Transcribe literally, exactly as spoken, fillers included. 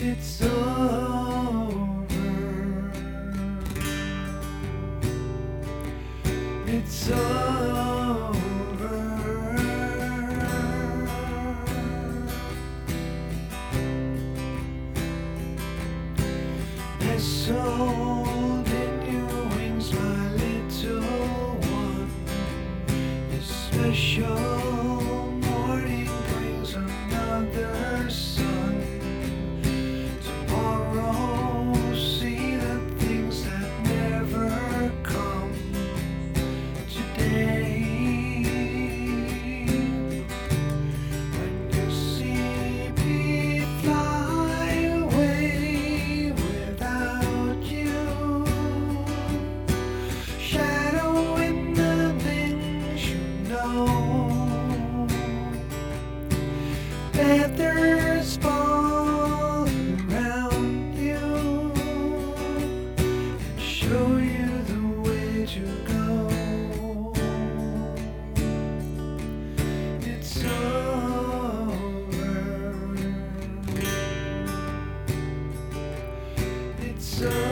It's over. It's over. Nestled in your wings, my little one. This special morning brings another sun. Tomorrow, see the things that never come. Today, when you see me fly away without you, shadowing the things you know, feathers fall around you and show you the way to go. It's over. It's over.